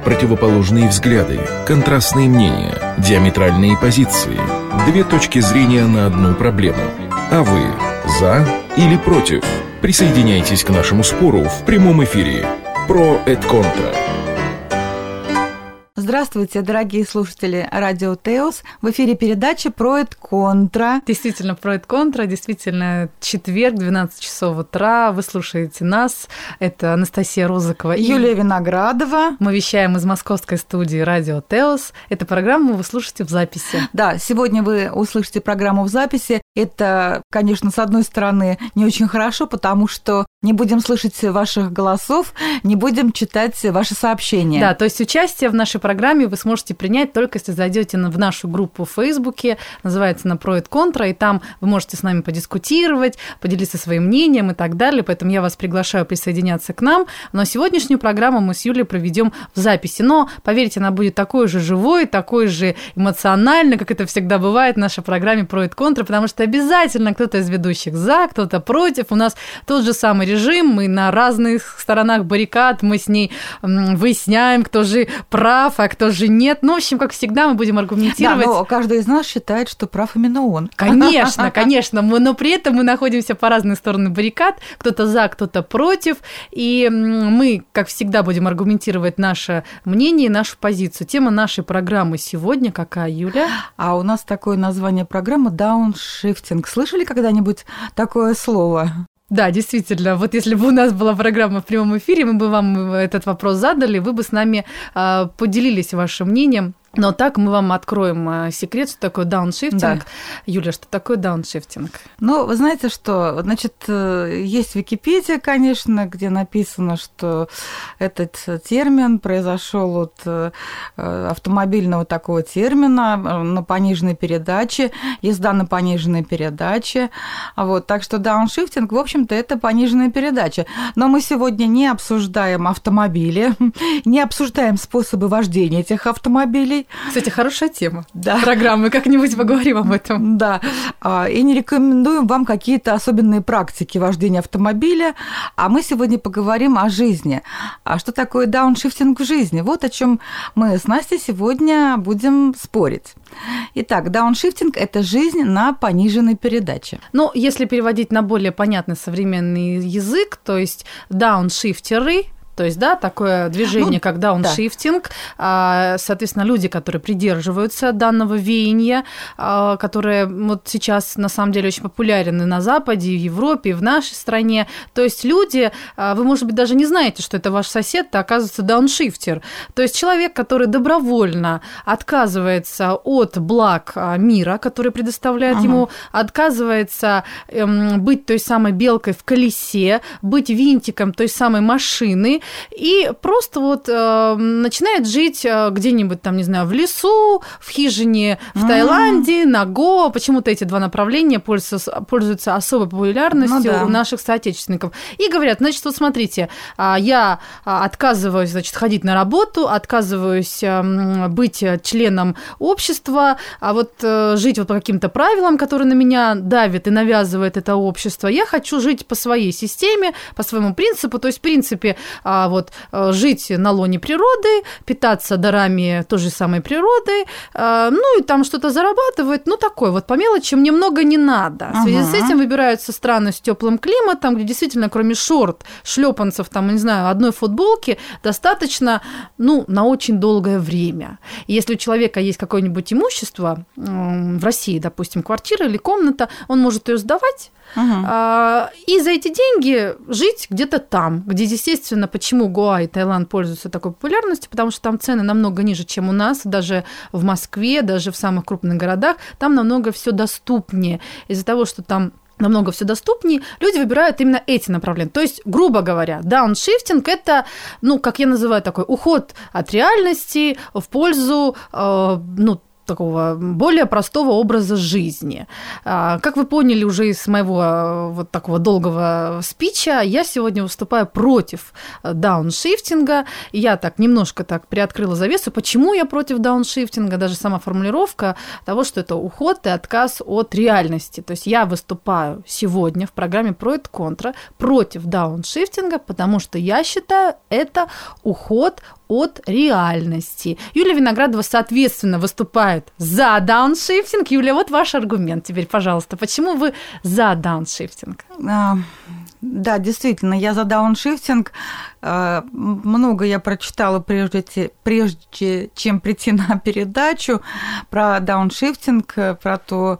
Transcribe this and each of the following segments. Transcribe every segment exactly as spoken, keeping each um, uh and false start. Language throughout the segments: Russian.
Противоположные взгляды, контрастные мнения, диаметральные позиции. Две точки зрения на одну проблему. А вы за или против? Присоединяйтесь к нашему спору в прямом эфире. Про et contra. Здравствуйте, дорогие слушатели Радио Теос. В эфире передача «Про et contra». Действительно, «Про et contra», действительно, четверг, двенадцать часов утра. Вы слушаете нас. Это Анастасия Розыкова и Юлия Виноградова. Мы вещаем из московской студии Радио Теос. Эту программу вы слушаете в записи. Да, сегодня вы услышите программу в записи. Это, конечно, с одной стороны, не очень хорошо, потому что не будем слышать ваших голосов, не будем читать ваши сообщения. Да, то есть участие в нашей программе вы сможете принять только если зайдете в нашу группу в Фейсбуке, называется она «Про et contra», и там вы можете с нами подискутировать, поделиться своим мнением и так далее, поэтому я вас приглашаю присоединяться к нам. Но сегодняшнюю программу мы с Юлей проведем в записи, но, поверьте, она будет такой же живой, такой же эмоциональной, как это всегда бывает в нашей программе «Про et contra», потому что обязательно кто-то из ведущих за, кто-то против. У нас тот же самый режим, мы на разных сторонах баррикад, мы с ней выясняем, кто же прав, а кто же нет. Ну, в общем, как всегда, мы будем аргументировать. Да, но каждый из нас считает, что прав именно он. Конечно, конечно, мы, но при этом мы находимся по разные стороны баррикад, кто-то за, кто-то против, и мы, как всегда, будем аргументировать наше мнение и нашу позицию. Тема нашей программы сегодня какая, Юля? А у нас такое название программы «Дауншифтинг». Слышали когда-нибудь такое слово? Да, действительно, вот если бы у нас была программа в прямом эфире, мы бы вам этот вопрос задали, вы бы с нами э, поделились вашим мнением. Но так мы вам откроем секрет, что такое дауншифтинг. Да. Юля, что такое дауншифтинг? Ну, вы знаете, что, значит, есть Википедия, конечно, где написано, что этот термин произошел от автомобильного такого термина на пониженной передаче, езда на пониженной передаче. Вот, так что дауншифтинг, в общем-то, это пониженная передача. Но мы сегодня не обсуждаем автомобили, не обсуждаем способы вождения этих автомобилей. Кстати, хорошая тема. Да. Программы, как-нибудь поговорим об этом. Да. И не рекомендуем вам какие-то особенные практики вождения автомобиля. А мы сегодня поговорим о жизни. А что такое дауншифтинг в жизни? Вот о чем мы с Настей сегодня будем спорить. Итак, дауншифтинг – это жизнь на пониженной передаче. Ну, если переводить на более понятный современный язык, то есть дауншифтеры – то есть, да, такое движение, ну, как дауншифтинг, да. Соответственно, люди, которые придерживаются данного веяния, которые вот сейчас, на самом деле, очень популярны на Западе, и в Европе, и в нашей стране. То есть люди, вы, может быть, даже не знаете, что это ваш сосед, а оказывается дауншифтер. То есть человек, который добровольно отказывается от благ мира, который предоставляет ага. ему, отказывается быть той самой белкой в колесе, быть винтиком той самой машины, и просто вот э, начинает жить где-нибудь там, не знаю, в лесу, в хижине в mm-hmm. Таиланде, на Гоа. Почему-то эти два направления пользуются, пользуются особой популярностью ну, да. у наших соотечественников. И говорят, значит, вот смотрите, я отказываюсь, значит, ходить на работу, отказываюсь быть членом общества, а вот жить вот по каким-то правилам, которые на меня давит и навязывает это общество. Я хочу жить по своей системе, по своему принципу. То есть, в принципе, вот, жить на лоне природы, питаться дарами той же самой природы, ну и там что-то зарабатывать, ну такое вот по мелочи мне много не надо. В связи ага. с этим выбираются страны с теплым климатом, где действительно кроме шорт, шлепанцев, там, не знаю, одной футболки достаточно, ну, на очень долгое время. И если у человека есть какое-нибудь имущество в России, допустим, квартира или комната, он может ее сдавать, Uh-huh. и за эти деньги жить где-то там, где, естественно, почему Гоа и Таиланд пользуются такой популярностью, потому что там цены намного ниже, чем у нас, даже в Москве, даже в самых крупных городах, там намного все доступнее. Из-за того, что там намного все доступнее, люди выбирают именно эти направления. То есть, грубо говоря, дауншифтинг – это, ну, как я называю, такой уход от реальности в пользу, э, ну, такого более простого образа жизни. Как вы поняли уже из моего вот такого долгого спича, я сегодня выступаю против дауншифтинга. Я так немножко так приоткрыла завесу. Почему я против дауншифтинга? Даже сама формулировка того, что это уход и отказ от реальности. То есть я выступаю сегодня в программе «Про et contra» против дауншифтинга, потому что я считаю, это уход от реальности. Юлия Виноградова, соответственно, выступает за дауншифтинг. Юлия, вот ваш аргумент теперь, пожалуйста. Почему вы за дауншифтинг? Да, действительно, я за дауншифтинг. Много я прочитала, прежде, прежде чем прийти на передачу, про дауншифтинг, про то,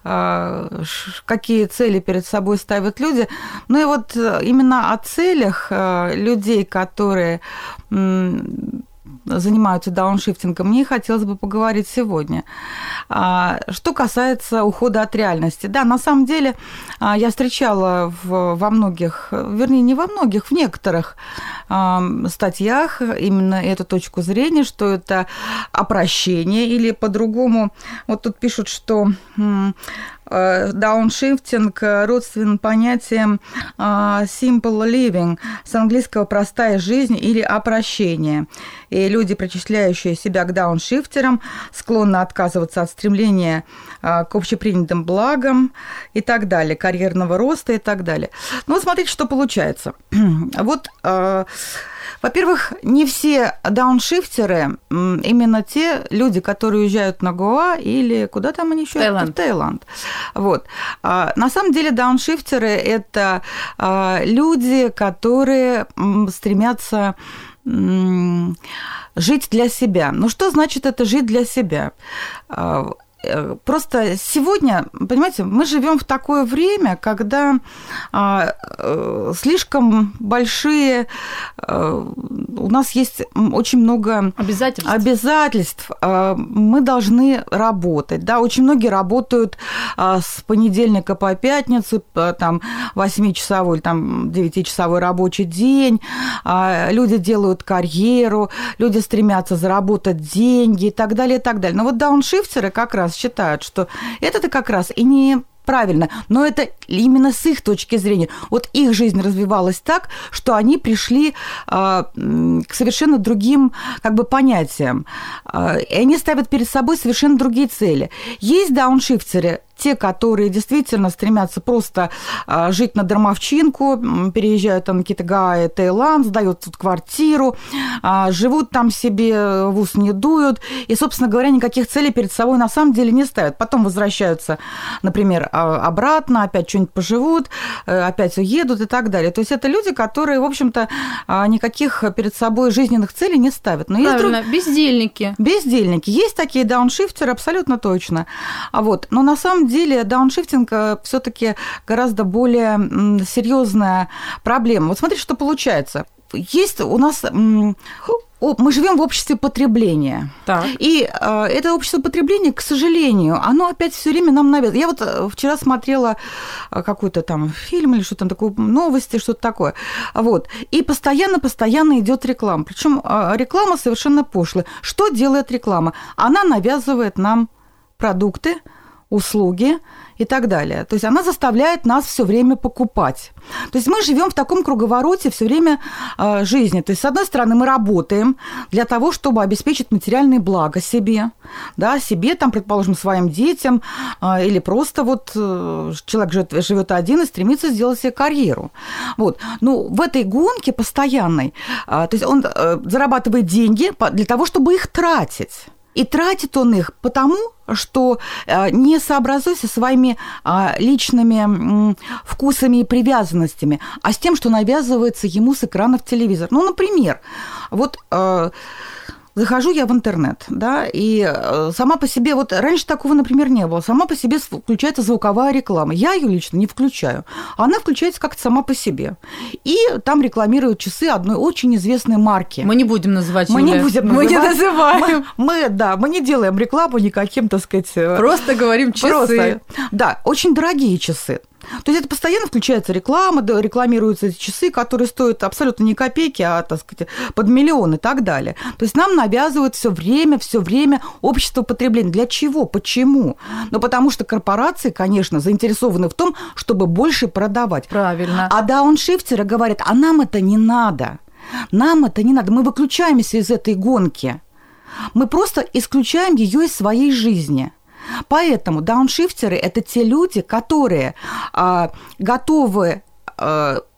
какие цели перед собой ставят люди. Ну и вот именно о целях людей, которые занимаются дауншифтингом, мне хотелось бы поговорить сегодня. Что касается ухода от реальности. Да, на самом деле я встречала в, во многих, вернее, не во многих, в некоторых статьях именно эту точку зрения, что это опрощение, или по-другому, вот тут пишут, что дауншифтинг родственен понятиям simple living, с английского простая жизнь или опрощение. И люди, причисляющие себя к дауншифтерам, склонны отказываться от стремления к общепринятым благам и так далее, карьерного роста и так далее. Ну, вот смотрите, что получается. Вот, во-первых, не все дауншифтеры именно те люди, которые уезжают на Гоа или куда там они еще? Таиланд. В Таиланд. Вот. На самом деле дауншифтеры – это люди, которые стремятся жить для себя. Ну, что значит это жить для себя? Просто сегодня, понимаете, мы живем в такое время, когда а, слишком большие, а, у нас есть очень много обязательств. обязательств. А, мы должны работать. Да? Очень многие работают а, с понедельника по пятницу, там, восьмичасовой, там, девятичасовой рабочий день. А, люди делают карьеру, люди стремятся заработать деньги и так далее, и так далее. Но вот дауншифтеры как раз считают, что это-то как раз и не правильно, но это именно с их точки зрения. Вот их жизнь развивалась так, что они пришли а, к совершенно другим как бы понятиям. А, и они ставят перед собой совершенно другие цели. Есть дауншифтеры, те, которые действительно стремятся просто а, жить на дармовчинку, переезжают там на какие-то Гааи, Таиланд, сдают тут квартиру, а, живут там себе, в ус не дуют, и, собственно говоря, никаких целей перед собой на самом деле не ставят. Потом возвращаются, например, обратно, опять что-нибудь поживут, опять уедут и так далее. То есть это люди, которые, в общем-то, никаких перед собой жизненных целей не ставят. Но правильно, есть друг... бездельники. Бездельники. Есть такие дауншифтеры, абсолютно точно. А вот. Но на самом деле дауншифтинг все-таки гораздо более серьезная проблема. Вот смотрите, что получается. Есть у нас... Мы живем в обществе потребления. Так. И э, это общество потребления, к сожалению, оно опять все время нам навязывает. Я вот вчера смотрела какой-то там фильм или что-то такое, новости, что-то такое. Вот. И постоянно-постоянно идет реклама. Причем э, реклама совершенно пошлая. Что делает реклама? Она навязывает нам продукты, услуги и так далее. То есть она заставляет нас все время покупать. То есть мы живем в таком круговороте все время э, жизни. То есть, с одной стороны, мы работаем для того, чтобы обеспечить материальные блага себе, да, себе, там, предположим, своим детям, э, или просто вот э, человек живет, живет один и стремится сделать себе карьеру. Вот. Ну, в этой гонке постоянной, э, то есть он э, зарабатывает деньги для того, чтобы их тратить. И тратит он их потому, что не сообразуясь со своими личными вкусами и привязанностями, а с тем, что навязывается ему с экранов телевизора. Ну, например, вот... Захожу я в интернет, да, и сама по себе, вот раньше такого, например, не было, сама по себе включается звуковая реклама. Я ее лично не включаю. Она включается как-то сама по себе. И там рекламируют часы одной очень известной марки. Мы не будем называть Мы Юля. не будем Мы называть. не называем. Мы, мы, да, мы не делаем рекламу никаким, так сказать... Просто говорим часы. Просто, да, очень дорогие часы. То есть это постоянно включается реклама, рекламируются эти часы, которые стоят абсолютно не копейки, а, так сказать, под миллион и так далее. То есть нам навязывают все время, все время общество потребления. Для чего? Почему? Ну, потому что корпорации, конечно, заинтересованы в том, чтобы больше продавать. Правильно. А дауншифтеры говорят, а нам это не надо. Нам это не надо. Мы выключаемся из этой гонки. Мы просто исключаем ее из своей жизни. Поэтому дауншифтеры – это те люди, которые а, готовы а,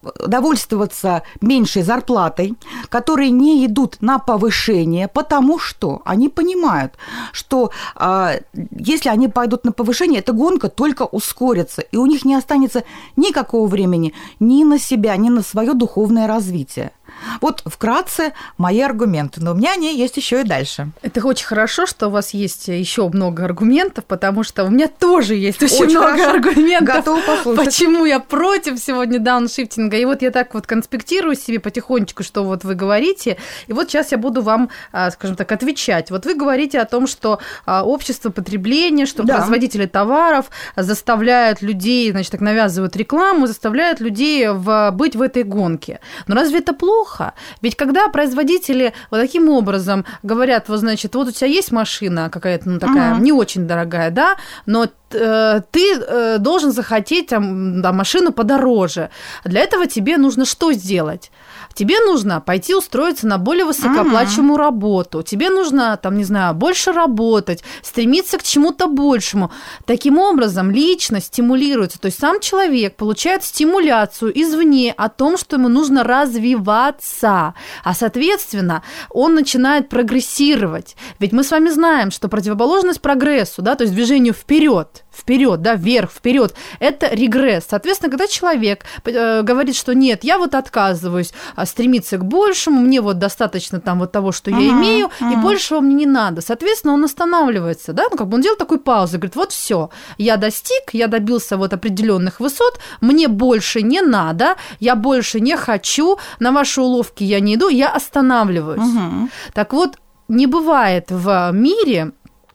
довольствоваться меньшей зарплатой, которые не идут на повышение, потому что они понимают, что э, если они пойдут на повышение, эта гонка только ускорится, и у них не останется никакого времени ни на себя, ни на свое духовное развитие. Вот вкратце мои аргументы, но у меня они есть еще и дальше. Это очень хорошо, что у вас есть еще много аргументов, потому что у меня тоже есть очень, очень много хорошо. аргументов. Готова послушать. Почему я против сегодня дауншифтинга. И вот я так вот конспектирую себе потихонечку, что вот вы говорите, и вот сейчас я буду вам, скажем так, отвечать. Вот вы говорите о том, что общество потребления, что да. производители товаров заставляют людей, значит, так навязывают рекламу, заставляют людей в, быть в этой гонке. Но разве это плохо? Ведь когда производители вот таким образом говорят, вот, значит, вот у тебя есть машина какая-то, ну, такая uh-huh. не очень дорогая, да, но э, ты э, должен захотеть там, да, машину подороже. Для этого тебе нужно что сделать? Тебе нужно пойти устроиться на более высокооплачиваемую uh-huh. работу. Тебе нужно, там, не знаю, больше работать, стремиться к чему-то большему. Таким образом, личность стимулируется. То есть сам человек получает стимуляцию извне о том, что ему нужно развиваться. А, соответственно, он начинает прогрессировать. Ведь мы с вами знаем, что противоположность прогрессу, да, то есть движению вперед, вперед, да, вверх, вперед, это регресс. Соответственно, когда человек э, говорит, что нет, я вот отказываюсь стремиться к большему, мне вот достаточно там вот того, что uh-huh, я имею, uh-huh. и большего мне не надо. Соответственно, он останавливается, да, ну как бы он делает такую паузу, говорит, вот все, я достиг, я добился вот определенных высот, мне больше не надо, я больше не хочу, на ваши уловки я не иду, я останавливаюсь. Uh-huh. Так вот, не бывает в мире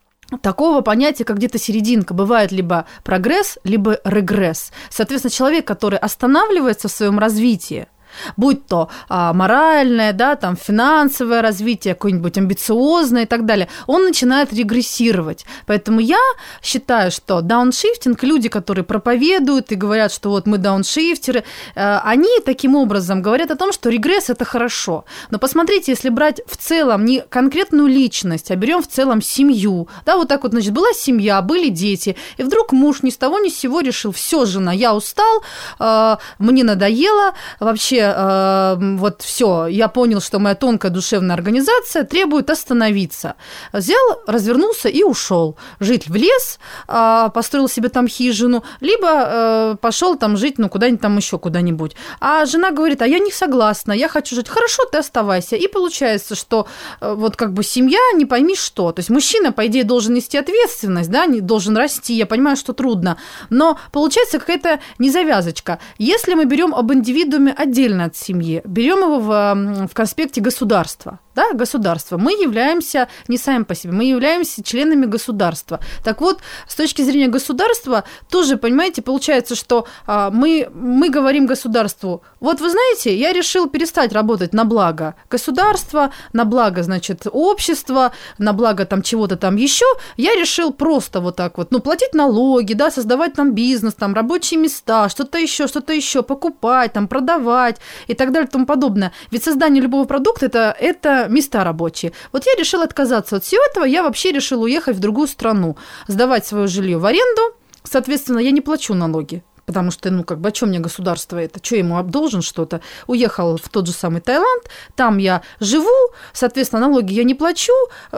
такого понятия, как где-то серединка. Бывает либо прогресс, либо регресс. Соответственно, человек, который останавливается в своем развитии, будь то а, моральное, да, там, финансовое развитие, какое-нибудь амбициозное и так далее, он начинает регрессировать. Поэтому я считаю, что дауншифтинг, люди, которые проповедуют и говорят, что вот мы дауншифтеры, они таким образом говорят о том, что регресс – это хорошо. Но посмотрите, если брать в целом не конкретную личность, а берем в целом семью, да, вот так вот, значит, была семья, были дети, и вдруг муж ни с того ни с сего решил, все, жена, я устал, мне надоело, вообще вот все, я понял, что моя тонкая душевная организация требует остановиться. Взял, развернулся и ушел жить в лес, построил себе там хижину, либо пошел там жить, ну, куда-нибудь там еще куда-нибудь. А жена говорит, а я не согласна, я хочу жить. Хорошо, ты оставайся. И получается, что вот как бы семья, не пойми что. То есть мужчина, по идее, должен нести ответственность, да, должен расти. Я понимаю, что трудно. Но получается какая-то незавязочка. Если мы берем об индивидууме отдельно от семьи, берем его в, в конспекте государства. Да, государство. Мы являемся не сами по себе, мы являемся членами государства. Так вот, с точки зрения государства, тоже, понимаете, получается, что а, мы, мы говорим государству, вот вы знаете, я решил перестать работать на благо государства, на благо, значит, общества, на благо там чего-то там еще, я решил просто вот так вот, ну, платить налоги, да, создавать там бизнес, там рабочие места, что-то еще, что-то еще, покупать, там, продавать и так далее и тому подобное. Ведь создание любого продукта это, – это места рабочие. Вот я решила отказаться от всего этого, я вообще решила уехать в другую страну, сдавать свое жилье в аренду, соответственно, я не плачу налоги. Потому что, ну, как бы, а что мне государство это? Что ему должен что-то? Уехал в тот же самый Таиланд, там я живу, соответственно, налоги я не плачу,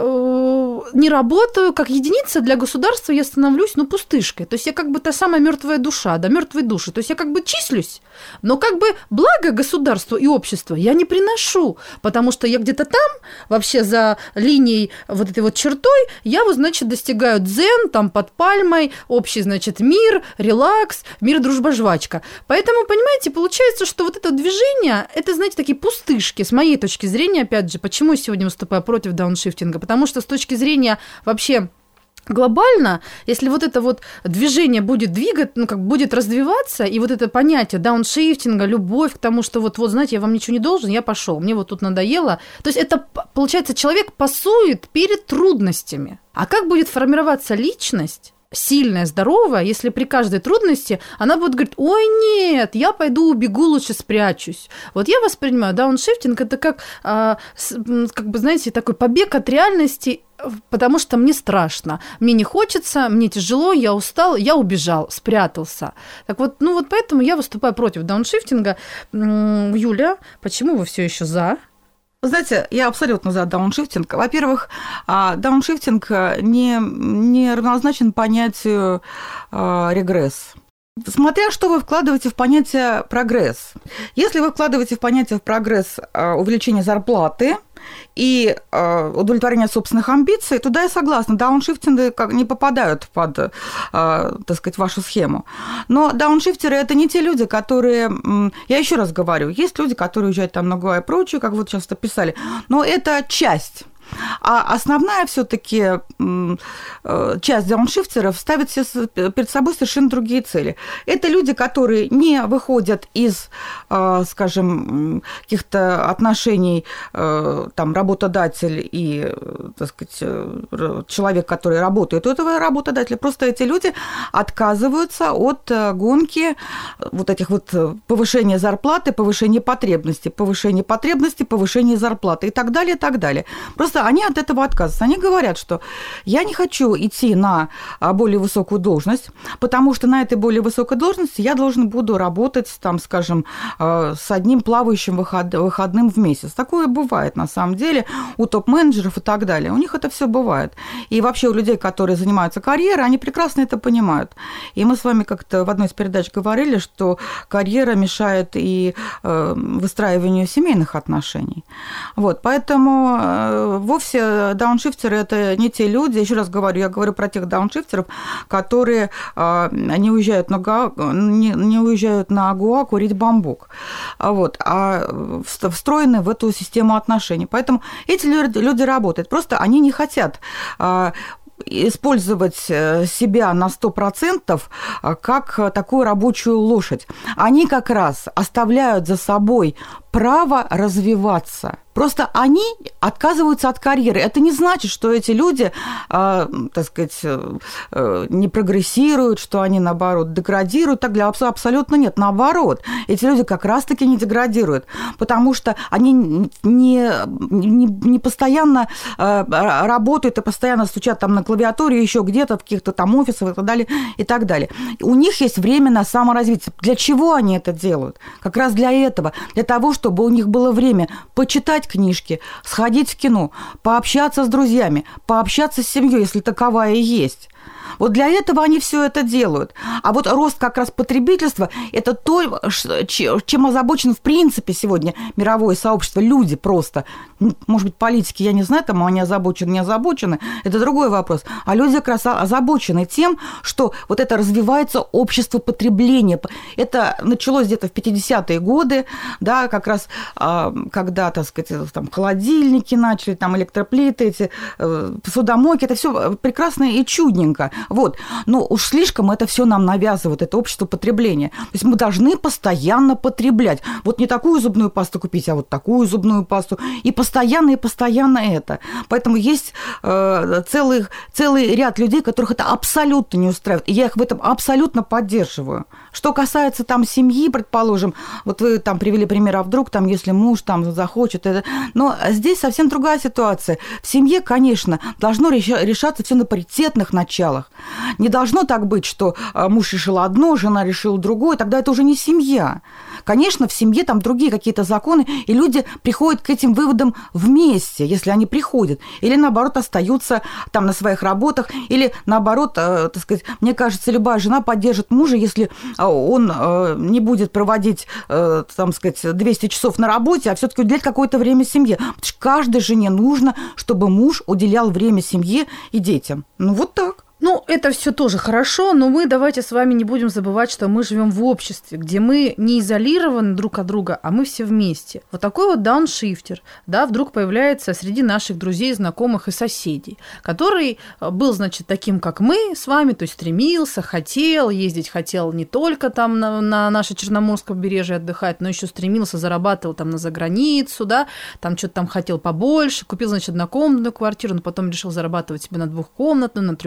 не работаю, как единица для государства я становлюсь, ну, пустышкой. То есть я как бы та самая мертвая душа, да, мертвые души. То есть я как бы числюсь, но как бы благо государству и обществу я не приношу, потому что я где-то там, вообще за линией вот этой вот чертой, я вот, значит, достигаю дзен, там под пальмой, общий, значит, мир, релакс, мир, дружба, жвачка. Поэтому, понимаете, получается, что вот это движение, это, знаете, такие пустышки, с моей точки зрения, опять же, почему я сегодня выступаю против дауншифтинга, потому что с точки зрения вообще глобально, если вот это вот движение будет двигать, ну, как будет развиваться, и вот это понятие дауншифтинга, любовь к тому, что вот, вот, знаете, я вам ничего не должен, я пошел, мне вот тут надоело. То есть это, получается, человек пасует перед трудностями. А как будет формироваться личность? сильная, здоровая, если при каждой трудности она будет говорить: ой, нет, я пойду убегу, лучше спрячусь. Вот я воспринимаю дауншифтинг это как, как бы, знаете, такой побег от реальности, потому что мне страшно, мне не хочется, мне тяжело, я устал, я убежал, спрятался. Так вот, ну вот поэтому я выступаю против дауншифтинга. Юля, почему вы все еще за? Вы знаете, я абсолютно за дауншифтинг. Во-первых, дауншифтинг не, не равнозначен понятию регресс. Смотря что вы вкладываете в понятие прогресс. Если вы вкладываете в понятие в прогресс увеличение зарплаты и удовлетворение собственных амбиций, туда я согласна. Дауншифтинги не попадают под, так сказать, вашу схему. Но дауншифтеры – это не те люди, которые… Я еще раз говорю, есть люди, которые уезжают там на Гавайи и прочее, как вот сейчас описали, но это часть. А основная все-таки часть дауншифтеров ставит перед собой совершенно другие цели. Это люди, которые не выходят из, скажем, каких-то отношений там, работодатель и, так сказать, человек, который работает у этого работодателя. Просто эти люди отказываются от гонки вот этих вот повышения зарплаты, повышения потребностей, повышения потребностей, повышения зарплаты и так далее, и так далее. Просто они от этого отказываются. Они говорят, что я не хочу идти на более высокую должность, потому что на этой более высокой должности я должен буду работать, там, скажем, с одним плавающим выходным в месяц. Такое бывает на самом деле у топ-менеджеров и так далее. У них это все бывает. И вообще у людей, которые занимаются карьерой, они прекрасно это понимают. И мы с вами как-то в одной из передач говорили, что карьера мешает и выстраиванию семейных отношений. Вот, поэтому вовсе дауншифтеры – это не те люди, еще раз говорю, я говорю про тех дауншифтеров, которые не уезжают на, не, не уезжают на Гоа курить бамбук, вот, а встроены в эту систему отношений. Поэтому эти люди работают, просто они не хотят использовать себя на сто процентов как такую рабочую лошадь. Они как раз оставляют за собой право развиваться. Просто они отказываются от карьеры. Это не значит, что эти люди, э, так сказать, э, не прогрессируют, что они, наоборот, деградируют. Так для абсолютно нет. Наоборот, эти люди как раз-таки не деградируют, потому что они не, не, не постоянно э, работают и постоянно стучат там на клавиатуре, еще где-то, в каких-то там офисах и так далее, и так далее. У них есть время на саморазвитие. Для чего они это делают? Как раз для этого. Для того, чтобы у них было время почитать книжки, сходить в кино, пообщаться с друзьями, пообщаться с семьей, если таковая и есть. Вот для этого они все это делают. А вот рост как раз потребительства – это то, чем озабочено в принципе сегодня мировое сообщество. Люди просто. Может быть, политики, я не знаю, там они озабочены, не озабочены. Это другой вопрос. А люди как раз озабочены тем, что вот это развивается общество потребления. Это началось где-то в пятидесятые годы, да, как раз когда, так сказать, там холодильники начали, там электроплиты, эти посудомойки. Это все прекрасно и чудненько. Вот. Но уж слишком это все нам навязывает, это общество потребления. То есть мы должны постоянно потреблять. Вот не такую зубную пасту купить, а вот такую зубную пасту. И постоянно, и постоянно это. Поэтому есть э, целый, целый ряд людей, которых это абсолютно не устраивает. И я их в этом абсолютно поддерживаю. Что касается там семьи, предположим, вот вы там привели пример, а вдруг там, если муж там захочет, это... но здесь совсем другая ситуация. В семье, конечно, должно решаться все на паритетных началах. Не должно так быть, что муж решил одно, жена решила другое, тогда это уже не семья. Конечно, в семье там другие какие-то законы, и люди приходят к этим выводам вместе, если они приходят, или наоборот остаются там на своих работах, или наоборот, так сказать, мне кажется, любая жена поддержит мужа, если он не будет проводить, там сказать, двести часов на работе, а все-таки уделять какое-то время семье. Потому что каждой жене нужно, чтобы муж уделял время семье и детям. Ну вот так. Ну, это все тоже хорошо, но мы давайте с вами не будем забывать, что мы живем в обществе, где мы не изолированы друг от друга, а мы все вместе. Вот такой вот дауншифтер, да, вдруг появляется среди наших друзей, знакомых и соседей, который был, значит, таким, как мы с вами, то есть стремился, хотел, ездить хотел не только там на, на наше Черноморское побережье отдыхать, но еще стремился, зарабатывал там на заграницу, да, там что-то там хотел побольше, купил, значит, однокомнатную квартиру, но потом решил зарабатывать себе на двухкомнатную, на трехкомнатную,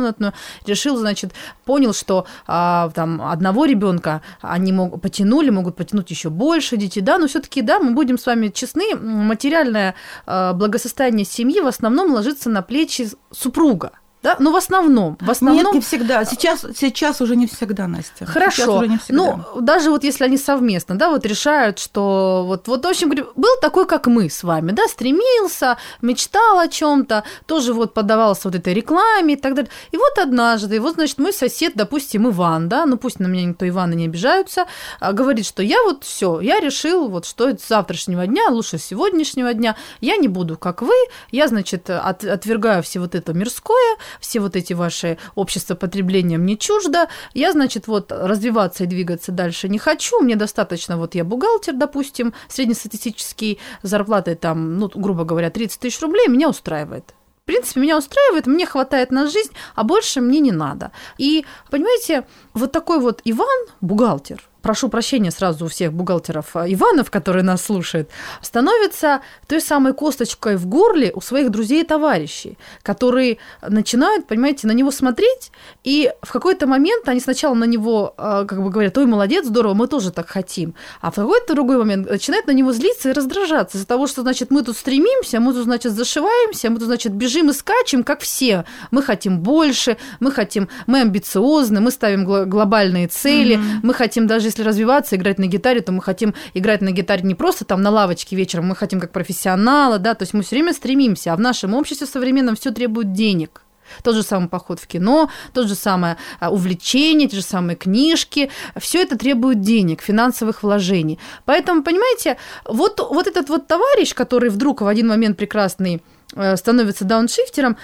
трехкомнатную, решил, значит, понял, что а, там одного ребенка они могут, потянули, могут потянуть еще больше детей, да, но все-таки, да, мы будем с вами честны, материальное а, благосостояние семьи в основном ложится на плечи супруга. Да? Ну, в основном, в основном... Нет, не всегда. Сейчас, сейчас уже не всегда, Настя. Хорошо. Уже не всегда. Ну, даже вот если они совместно, да, вот решают, что вот, вот, в общем, был такой, как мы с вами, да, стремился, мечтал о чем-то, тоже вот поддавался вот этой рекламе и так далее. И вот однажды, вот, значит, мой сосед, допустим, Иван, да, ну, пусть на меня никто Иваны не обижаются, говорит, что я вот все, я решил, вот, что с завтрашнего дня, лучше с сегодняшнего дня, я не буду, как вы, я, значит, от, отвергаю все вот это мирское, все вот эти ваши общества потребления мне чуждо, я, значит, вот развиваться и двигаться дальше не хочу, мне достаточно, вот я бухгалтер, допустим, среднестатистический, зарплатой там, ну, грубо говоря, тридцать тысяч рублей, меня устраивает. В принципе, меня устраивает, мне хватает на жизнь, а больше мне не надо. И, понимаете, вот такой вот Иван, бухгалтер, прошу прощения сразу у всех бухгалтеров Иванов, которые нас слушают, становится той самой косточкой в горле у своих друзей и товарищей, которые начинают, понимаете, на него смотреть, и в какой-то момент они сначала на него, как бы говорят, ой, молодец, здорово, мы тоже так хотим, а в какой-то другой момент начинают на него злиться и раздражаться из-за того, что, значит, мы тут стремимся, мы тут, значит, зашиваемся, мы тут, значит, бежим и скачем, как все. Мы хотим больше, мы хотим, мы амбициозны, мы ставим глобальные цели, mm-hmm. мы хотим даже, если развиваться, играть на гитаре, то мы хотим играть на гитаре не просто там на лавочке вечером, мы хотим как профессионалы, да, то есть мы все время стремимся, а в нашем обществе современном все требует денег. Тот же самый поход в кино, тот же самое увлечение, те же самые книжки, все это требует денег, финансовых вложений. Поэтому, понимаете, вот, вот этот вот товарищ, который вдруг в один момент прекрасный становится дауншифтером,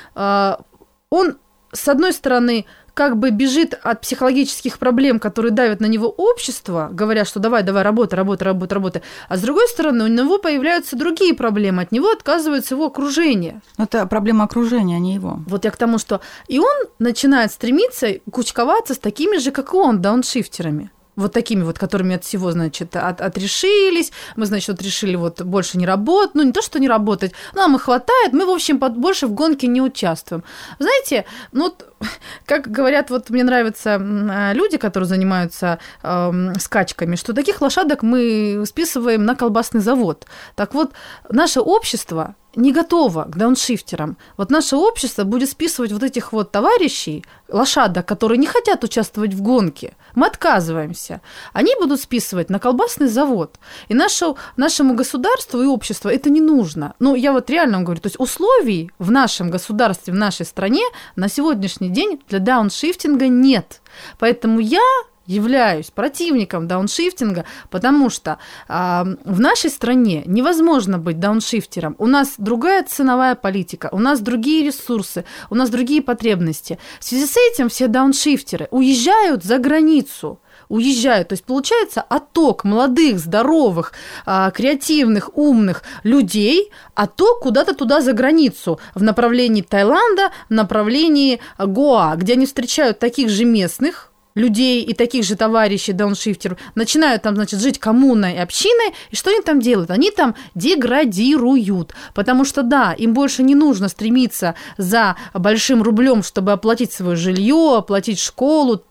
он, с одной стороны, как бы бежит от психологических проблем, которые давят на него общество, говоря, что давай, давай, работай, работай, работай, работай. А с другой стороны, у него появляются другие проблемы, от него отказывается его окружение. Это проблема окружения, а не его. Вот я к тому, что и он начинает стремиться кучковаться с такими же, как и он, дауншифтерами. Вот такими вот, которыми от всего, значит, от, отрешились, мы, значит, вот решили вот больше не работать, ну, не то, что не работать, нам и хватает, мы, в общем, больше в гонке не участвуем. Знаете, ну, вот, как говорят, вот мне нравятся люди, которые занимаются э, скачками, что таких лошадок мы списываем на колбасный завод. Так вот, наше общество не готово к дауншифтерам. Вот наше общество будет списывать вот этих вот товарищей, лошадок, которые не хотят участвовать в гонке. Мы отказываемся. Они будут списывать на колбасный завод. И нашу, нашему государству и обществу это не нужно. Ну, я вот реально вам говорю, то есть условий в нашем государстве, в нашей стране на сегодняшний день для дауншифтинга нет. Поэтому я являюсь противником дауншифтинга, потому что э, в нашей стране невозможно быть дауншифтером. У нас другая ценовая политика, у нас другие ресурсы, у нас другие потребности. В связи с этим все дауншифтеры уезжают за границу. Уезжают. То есть получается отток молодых, здоровых, креативных, умных людей, отток куда-то туда за границу, в направлении Таиланда, в направлении Гоа, где они встречают таких же местных людей и таких же товарищей дауншифтеров, начинают там, значит, жить коммуной и общиной, и что они там делают? Они там деградируют, потому что, да, им больше не нужно стремиться за большим рублем, чтобы оплатить свое жилье, оплатить школу,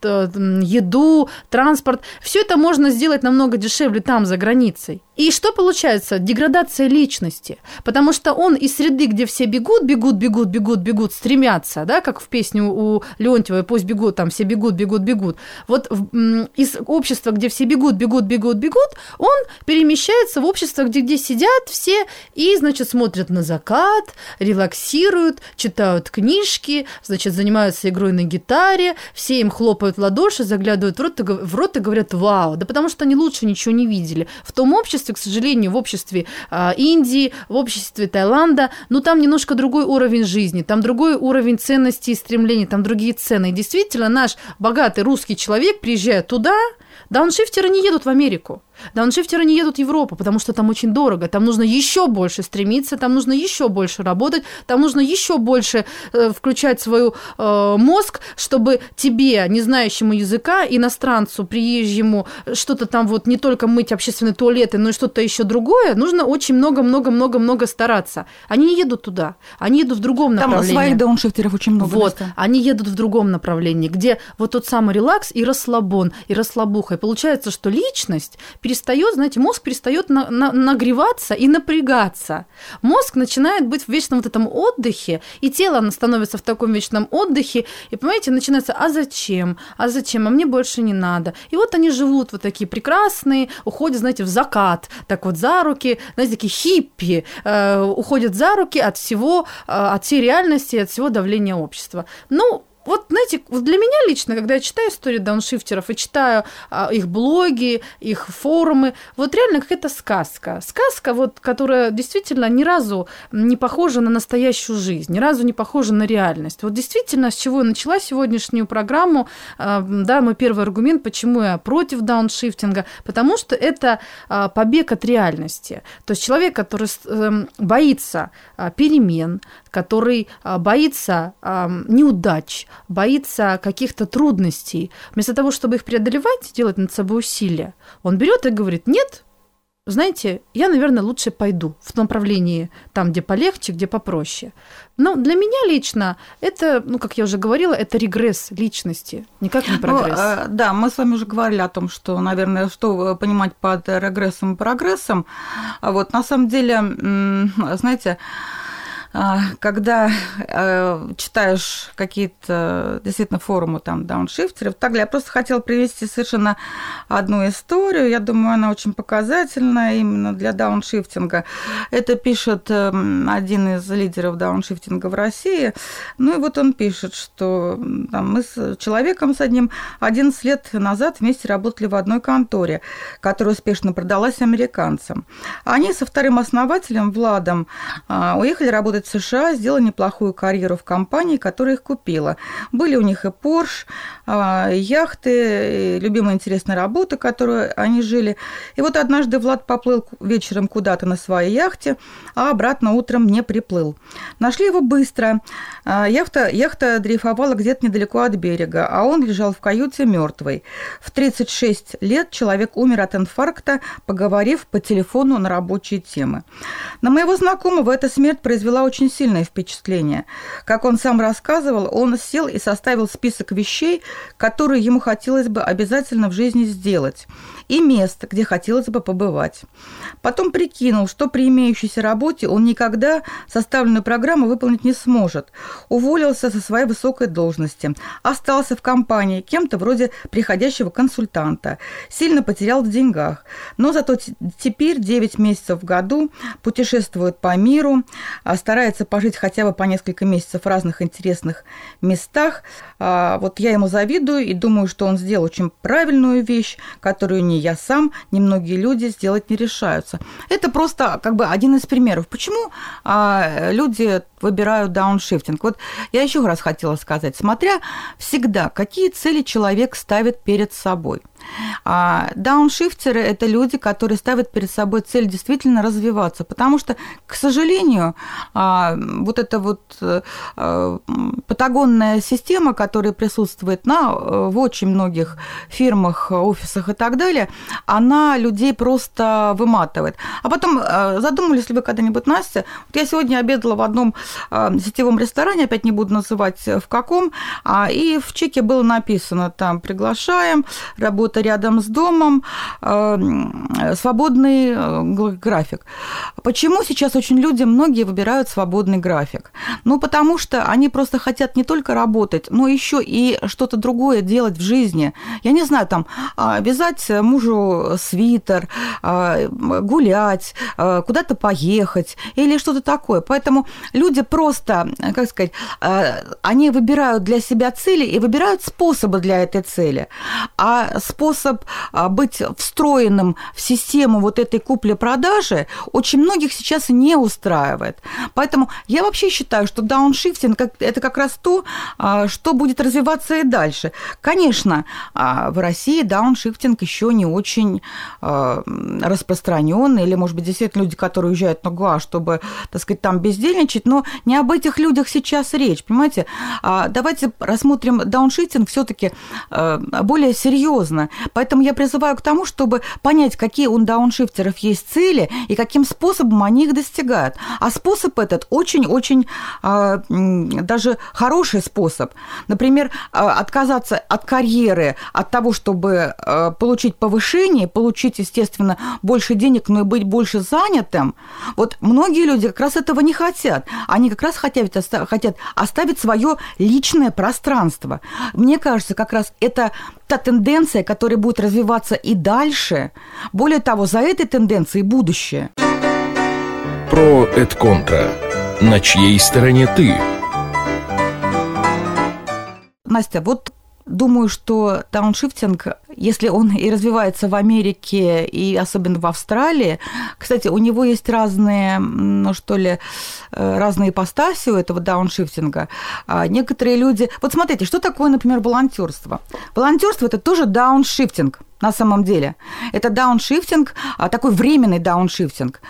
еду, транспорт. Все это можно сделать намного дешевле там, за границей. И что получается? Деградация личности, потому что он из среды, где все бегут, бегут, бегут, бегут, бегут, стремятся, да, как в песне у Леонтьевой «Пусть бегут», там все бегут, бегут, бегут. Вот из общества, где все бегут, бегут, бегут, бегут, он перемещается в общество, где, где сидят все и, значит, смотрят на закат, релаксируют, читают книжки, значит, занимаются игрой на гитаре, все им хлопают в ладоши, заглядывают в рот, и, в рот и говорят «Вау!», да потому что они лучше ничего не видели. В том обществе, к сожалению, в обществе э, Индии, в обществе Таиланда, ну, там немножко другой уровень жизни, там другой уровень ценностей и стремлений, там другие цены. И действительно, наш богатый русский человек, приезжая туда, дауншифтеры не едут в Америку. Дауншифтеры не едут в Европу, потому что там очень дорого, там нужно еще больше стремиться, там нужно еще больше работать, там нужно еще больше э, включать свой э, мозг, чтобы тебе, не знающему языка, иностранцу, приезжему, что-то там вот не только мыть общественные туалеты, но и что-то еще другое, нужно очень много-много-много-много стараться. Они не едут туда, они едут в другом там направлении. Там своих дауншифтеров очень много. Вот, места. Они едут в другом направлении, где вот тот самый релакс и расслабон, и расслабуха. И получается, что личность перестает, знаете, мозг перестает на, на, нагреваться и напрягаться. Мозг начинает быть в вечном вот этом отдыхе, и тело становится в таком вечном отдыхе, и, понимаете, начинается, а зачем, а зачем, а мне больше не надо. И вот они живут вот такие прекрасные, уходят, знаете, в закат, так вот за руки, знаете, такие хиппи, э, уходят за руки от всего, э, от всей реальности, от всего давления общества. Ну, вот, знаете, для меня лично, когда я читаю истории дауншифтеров и читаю а, их блоги, их форумы, вот реально какая-то сказка. Сказка, вот, которая действительно ни разу не похожа на настоящую жизнь, ни разу не похожа на реальность. Вот действительно, с чего я начала сегодняшнюю программу, а, да, мой первый аргумент, почему я против дауншифтинга, потому что это а, побег от реальности. То есть человек, который а, боится а, перемен, который а, боится а, неудач, боится каких-то трудностей, вместо того, чтобы их преодолевать, делать над собой усилия, он берет и говорит: нет, знаете, я, наверное, лучше пойду в том направлении, там, где полегче, где попроще. Но для меня лично это, ну, как я уже говорила, это регресс личности, никак не прогресс. Ну, да, мы с вами уже говорили о том, что, наверное, что понимать под регрессом и прогрессом. А вот на самом деле, знаете, когда э, читаешь какие-то действительно форумы там дауншифтеров, так далее, я просто хотела привести совершенно одну историю. Я думаю, она очень показательная именно для дауншифтинга. Это пишет э, один из лидеров дауншифтинга в России. Ну и вот он пишет, что там, мы с человеком с одним одиннадцать лет назад вместе работали в одной конторе, которая успешно продалась американцам. Они со вторым основателем Владом э, уехали работать в США, сделали неплохую карьеру в компании, которая их купила. Были у них и Porsche, и яхты, и любимая интересная работа, которую они жили. И вот однажды Влад поплыл вечером куда-то на своей яхте, а обратно утром не приплыл. Нашли его быстро. Яхта, яхта дрейфовала где-то недалеко от берега, а он лежал в каюте мертвый. В тридцать шесть лет человек умер от инфаркта, поговорив по телефону на рабочие темы. На моего знакомого эта смерть произвела очень сильное впечатление. Как он сам рассказывал, он сел и составил список вещей, которые ему хотелось бы обязательно в жизни сделать, и мест, где хотелось бы побывать. Потом прикинул, что при имеющейся работе он никогда составленную программу выполнить не сможет. Уволился со своей высокой должности, остался в компании кем-то вроде приходящего консультанта, сильно потерял в деньгах, но зато теперь девять месяцев в году путешествует по миру, старается пожить хотя бы по несколько месяцев в разных интересных местах. Вот я ему завидую и думаю, что он сделал очень правильную вещь, которую ни я сам, ни многие люди сделать не решаются. Это просто как бы один из примеров. Почему люди выбирают дауншифтинг? Вот я еще раз хотела сказать, смотря всегда, какие цели человек ставит перед собой. А дауншифтеры – это люди, которые ставят перед собой цель действительно развиваться, потому что, к сожалению, вот эта вот патагонная система, которая присутствует на, в очень многих фирмах, офисах и так далее, она людей просто выматывает. А потом, задумались ли вы когда-нибудь, Настя, вот я сегодня обедала в одном сетевом ресторане, опять не буду называть в каком, и в чеке было написано там «приглашаем», работа рядом с домом, свободный график. Почему сейчас очень люди, многие выбирают свободный график? Ну, потому что они просто хотят не только работать, но еще и что-то другое делать в жизни. Я не знаю, там, вязать мужу свитер, гулять, куда-то поехать или что-то такое. Поэтому люди люди просто, как сказать, они выбирают для себя цели и выбирают способы для этой цели. А способ быть встроенным в систему вот этой купли-продажи очень многих сейчас не устраивает. Поэтому я вообще считаю, что дауншифтинг – это как раз то, что будет развиваться и дальше. Конечно, в России дауншифтинг еще не очень распространенный, или, может быть, действительно люди, которые уезжают на Гоа, чтобы, так сказать, там бездельничать, но не об этих людях сейчас речь, понимаете? Давайте рассмотрим дауншифтинг все-таки более серьезно. Поэтому я призываю к тому, чтобы понять, какие у дауншифтеров есть цели и каким способом они их достигают. А способ этот очень-очень даже хороший способ. Например, отказаться от карьеры, от того, чтобы получить повышение, получить, естественно, больше денег, но и быть больше занятым. Вот многие люди как раз этого не хотят. Они как раз хотят, хотят оставить свое личное пространство. Мне кажется, как раз это та тенденция, которая будет развиваться и дальше. Более того, за этой тенденцией будущее. Про эт контра. На чьей стороне ты? Настя, вот думаю, что дауншифтинг, если он и развивается в Америке, и особенно в Австралии, кстати, у него есть разные, ну что ли, разные ипостаси у этого дауншифтинга. Некоторые люди... Вот смотрите, что такое, например, волонтерство? Волонтерство – это тоже дауншифтинг. На самом деле. Это дауншифтинг, такой временный дауншифтинг.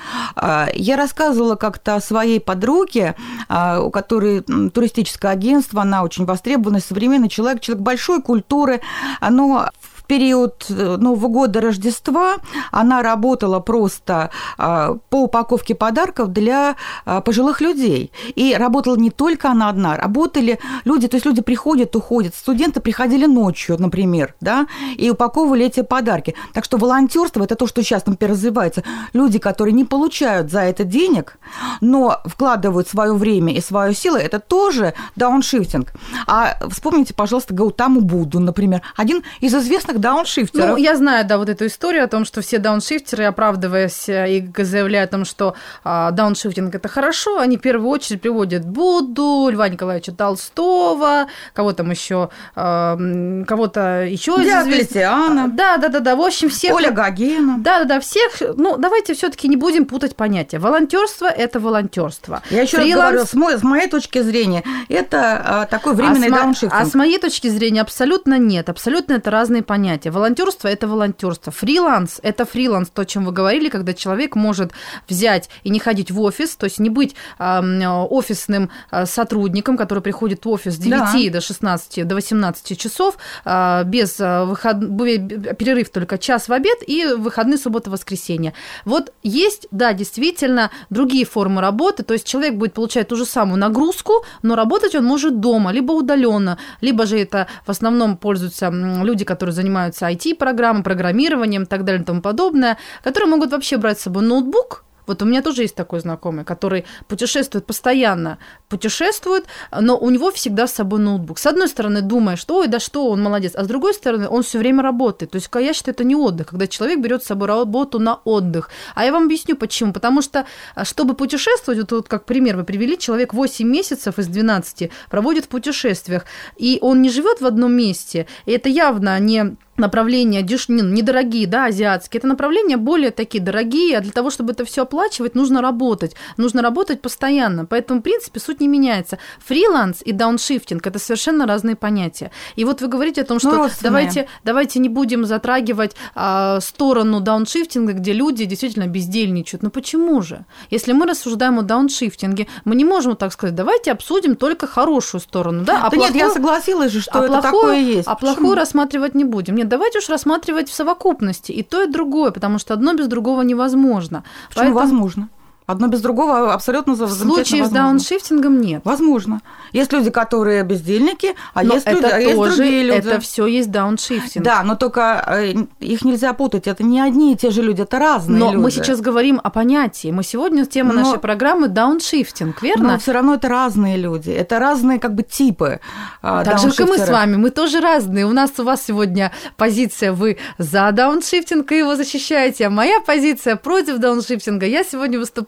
Я рассказывала как-то о своей подруге, у которой туристическое агентство, она очень востребованный, современный человек, человек большой культуры, но в период Нового года, Рождества она работала просто по упаковке подарков для пожилых людей. И работала не только она одна, работали люди, то есть люди приходят, уходят, студенты приходили ночью, например, да, и упаковывали эти подарки. Так что волонтерство – это то, что сейчас, например, развивается. Люди, которые не получают за это денег, но вкладывают свое время и свою силу, это тоже дауншифтинг. А вспомните, пожалуйста, Гаутаму Будду, например, один из известных дауншифтеров. Ну, я знаю, да, вот эту историю о том, что все дауншифтеры, оправдываясь и заявляя о том, что а, дауншифтинг – это хорошо, они в первую очередь приводят Будду, Льва Николаевича Толстого, кого там еще, а, кого-то еще из известных. Да, да, да, да. В общем, всех. Оля Гогена. Да, да, да, всех. Ну, давайте все-таки не будем путать понятия. Волонтерство – это волонтерство. Я еще Фриланс... раз говорю, с, мой, с моей точки зрения, это а, такой временный а дауншифтинг. А с моей точки зрения абсолютно нет. Абсолютно это разные понятия. Волонтерство – это волонтерство. Фриланс – это фриланс, то, о чем вы говорили, когда человек может взять и не ходить в офис, то есть не быть а, офисным сотрудником, который приходит в офис с девяти да. до шестнадцати, до восемнадцати часов, а, без выходных, перерыв только час в обед и выходные, суббота, воскресенье. Вот есть, да, действительно, другие формы работы, то есть человек будет получать ту же самую нагрузку, но работать он может дома, либо удаленно, либо же это в основном пользуются люди, которые занимаются ай ти-программой, программированием и так далее и тому подобное, которые могут вообще брать с собой ноутбук. Вот у меня тоже есть такой знакомый, который путешествует постоянно, путешествует, но у него всегда с собой ноутбук. С одной стороны, думая, что ой, да что, он молодец, а с другой стороны, он все время работает. То есть я считаю, это не отдых, когда человек берет с собой работу на отдых. А я вам объясню, почему. Потому что, чтобы путешествовать, вот, вот как пример вы привели, человек восемь месяцев из двенадцати проводит в путешествиях, и он не живет в одном месте, и это явно не... направления недорогие, да, азиатские, это направления более такие дорогие, а для того, чтобы это все оплачивать, нужно работать, нужно работать постоянно, поэтому, в принципе, суть не меняется. Фриланс и дауншифтинг – это совершенно разные понятия. И вот вы говорите о том, что ну, давайте, давайте не будем затрагивать а, сторону дауншифтинга, где люди действительно бездельничают. Но почему же? Если мы рассуждаем о дауншифтинге, мы не можем так сказать, давайте обсудим только хорошую сторону, да? А да плохую, нет, я согласилась же, что а это плохую, такое есть. А Почему? плохую рассматривать не будем. Нет, давайте уж рассматривать в совокупности и то, и другое, потому что одно без другого невозможно. Почему Поэтому... возможно? Одно без другого абсолютно замечательно возможно. В случае с дауншифтингом нет. Возможно. Есть люди, которые бездельники, а но есть, это люди, а есть тоже, другие люди. Это все есть дауншифтинг. Да, но только их нельзя путать. Это не одни и те же люди, это разные но люди. Но мы сейчас говорим о понятии. Мы сегодня, тема но, нашей программы дауншифтинг, верно? Но все равно это разные люди. Это разные как бы типы Так же, как и мы с вами. Мы тоже разные. У нас у вас сегодня позиция, вы за дауншифтинг и его защищаете, а моя позиция против дауншифтинга. Я сегодня выступаю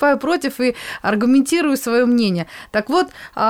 выступаю против и аргументирую свое мнение. Так вот,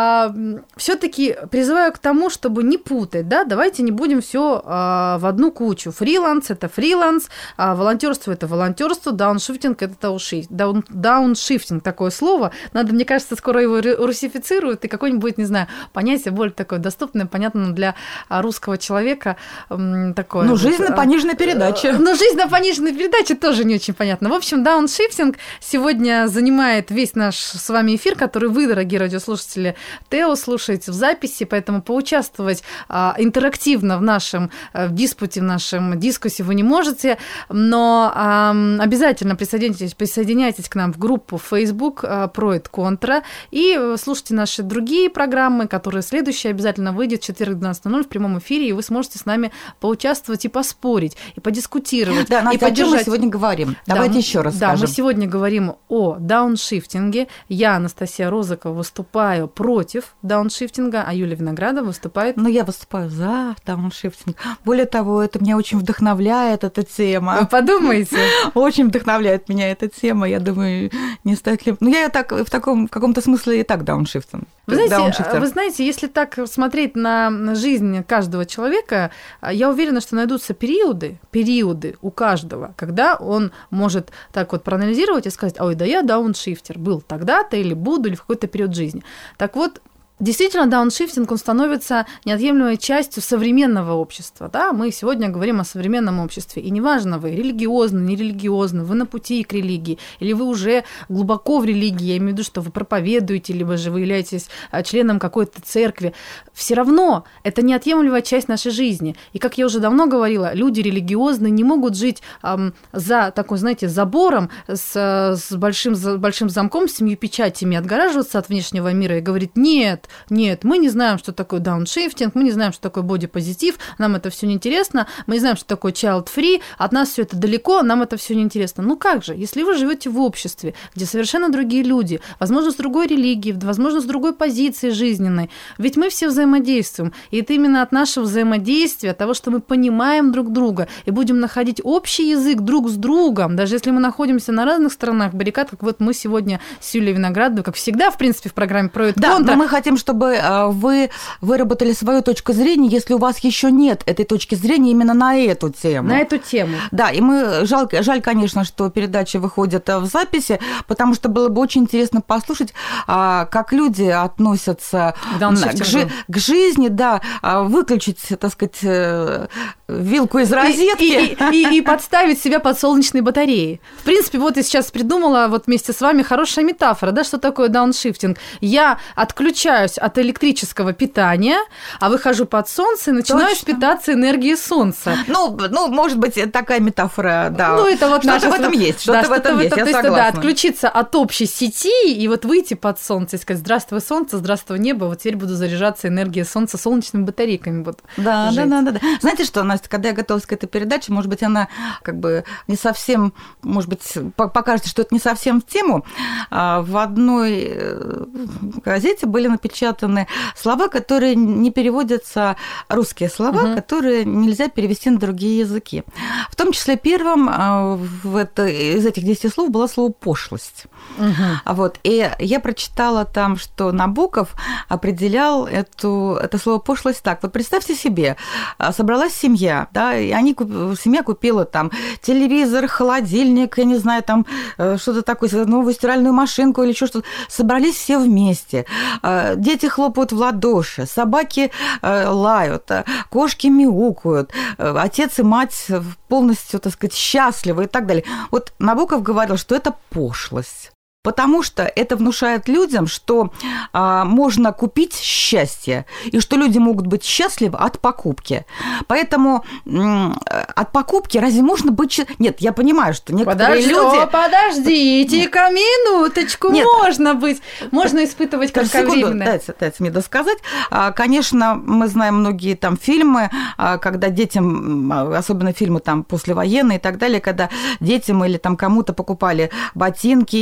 все-таки призываю к тому, чтобы не путать, да, давайте не будем все в одну кучу. Фриланс – это фриланс, волонтерство – это волонтерство, дауншифтинг – это даун, дауншифтинг, такое слово. Надо, мне кажется, скоро его русифицируют, и какое-нибудь, не знаю, понятие более такое доступное, понятное для русского человека. Такое, ну, жизнь на пониженной передаче. Ну, жизнь на пониженной передаче тоже не очень понятно. В общем, дауншифтинг сегодня занимает весь наш с вами эфир, который вы, дорогие радиослушатели, ТЭО слушаете в записи, поэтому поучаствовать а, интерактивно в нашем в диспуте, в нашем дискуссии вы не можете, но а, обязательно присоединяйтесь, присоединяйтесь к нам в группу в Facebook «Про и Контра» и слушайте наши другие программы, которые следующие обязательно выйдет в четверг двенадцать ноль ноль в прямом эфире, и вы сможете с нами поучаствовать и поспорить, и подискутировать. Да, Настя, и поддержать... о чем мы сегодня говорим? Да, Давайте еще раз да, скажем. Мы сегодня говорим о дауншифтинге. Я, Анастасия Розыкова, выступаю против дауншифтинга, а Юлия Виноградова выступает... Ну, я выступаю за дауншифтинг. Более того, это меня очень вдохновляет, эта тема. Вы подумайте. Очень вдохновляет меня эта тема. Я думаю, не стоит ли... Ну, я так, в таком в каком-то смысле и так дауншифтинг. Вы знаете, вы знаете, если так смотреть на жизнь каждого человека, я уверена, что найдутся периоды, периоды у каждого, когда он может так вот проанализировать и сказать: ой, да я дауншифтер, был тогда-то или буду, или в какой-то период жизни. Так вот, действительно, дауншифтинг, он становится неотъемлемой частью современного общества. Да? Мы сегодня говорим о современном обществе. И неважно, вы религиозны, нерелигиозны, вы на пути к религии, или вы уже глубоко в религии, я имею в виду, что вы проповедуете, либо же вы являетесь членом какой-то церкви. Все равно это неотъемлемая часть нашей жизни. И, как я уже давно говорила, люди религиозные не могут жить эм, за такой, знаете, забором с, с большим, большим замком, с семью печатями, отгораживаться от внешнего мира и говорить: нет, нет, мы не знаем, что такое дауншифтинг, мы не знаем, что такое бодипозитив, нам это все неинтересно, мы не знаем, что такое child-free, от нас все это далеко, нам это все неинтересно. Ну как же, если вы живете в обществе, где совершенно другие люди, возможно, с другой религией, возможно, с другой позицией жизненной, ведь мы все взаимодействуем, и это именно от нашего взаимодействия, от того, что мы понимаем друг друга и будем находить общий язык друг с другом, даже если мы находимся на разных сторонах баррикад, как вот мы сегодня с Юлией Виноградовой, как всегда, в принципе, в программе «Про и Контра». Да, но мы хотим, чтобы вы выработали свою точку зрения, если у вас еще нет этой точки зрения именно на эту тему. На эту тему. Да, и мы жаль, жаль, конечно, что передачи выходят в записи, потому что было бы очень интересно послушать, как люди относятся к, жи- к жизни, да, выключить, так сказать, вилку из розетки. И, и, и, и подставить себя под солнечные батареи. В принципе, вот я сейчас придумала вот вместе с вами хорошая метафора, да, что такое дауншифтинг. Я отключаюсь от электрического питания, а выхожу под солнце и начинаю Точно. питаться энергией солнца. Ну, ну, может быть, такая метафора, да. Ну, это вот что-то наша... в этом есть, что-то да, в этом что-то есть, я то есть, согласна. Да, отключиться от общей сети и вот выйти под солнце и сказать: здравствуй, солнце, здравствуй, небо, вот теперь буду заряжаться энергией солнца солнечными батарейками. Вот, да, да, да, да, да. Знаете что, Настя, когда я готовилась к этой передаче, может быть, она как бы не совсем, может быть, покажется, что это не совсем в тему. В одной газете были напечатаны слова, которые не переводятся, русские слова, угу. которые нельзя перевести на другие языки. В том числе первым в это, из этих десяти слов было слово «пошлость». Угу. Вот. И я прочитала там, что Набоков определял эту, это слово «пошлость» так. Вот представьте себе, собралась семья, да, и они, семья купила там телевизор, холодильник, я не знаю, там что-то такое, новую стиральную машинку или еще что-то. Собрались все вместе. Дети хлопают в ладоши, собаки лают, кошки мяукают, отец и мать полностью, так сказать, счастливы и так далее. Вот Набоков говорил, что это пошлость. Потому что это внушает людям, что а, можно купить счастье, и что люди могут быть счастливы от покупки. Поэтому м- от покупки разве можно быть... Нет, я понимаю, что некоторые Подожди, люди... О, подождите-ка минуточку, Нет, можно быть, можно испытывать кратковременное. Дайте, дайте мне досказать. Конечно, мы знаем многие там фильмы, когда детям, особенно фильмы там послевоенные и так далее, когда детям или там кому-то покупали ботинки, и это было